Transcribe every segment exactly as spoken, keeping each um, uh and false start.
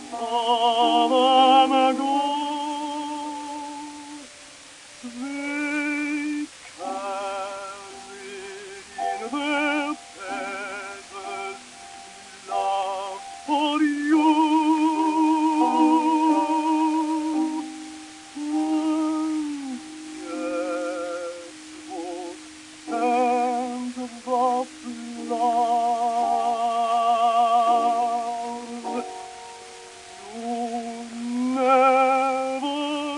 long ago. They carried in their petals love for you. And yet those hands of flowers you never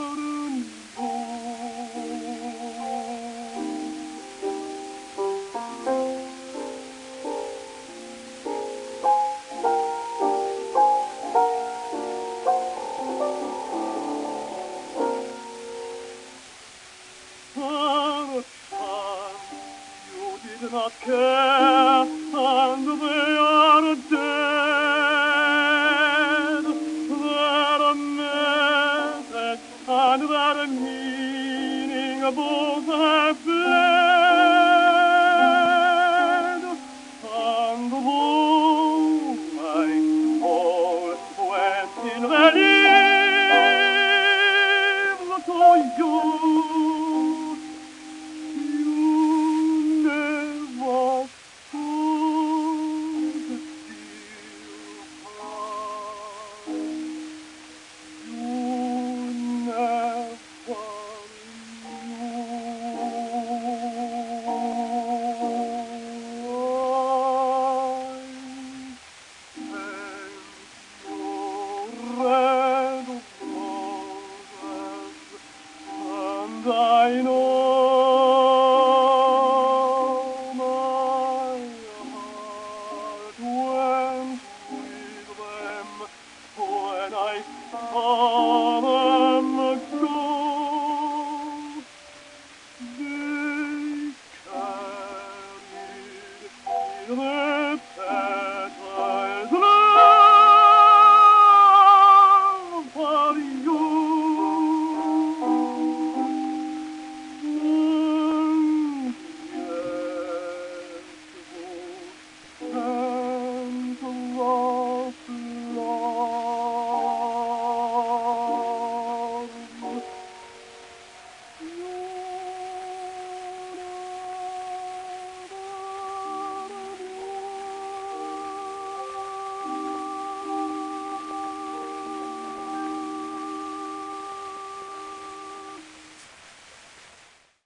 perchance you did not care, and they are dead. That a message and that a meaning both have fled. And though my soul went in their limbs to you, you never could depart. You never and I know my heart went with them when I saw them.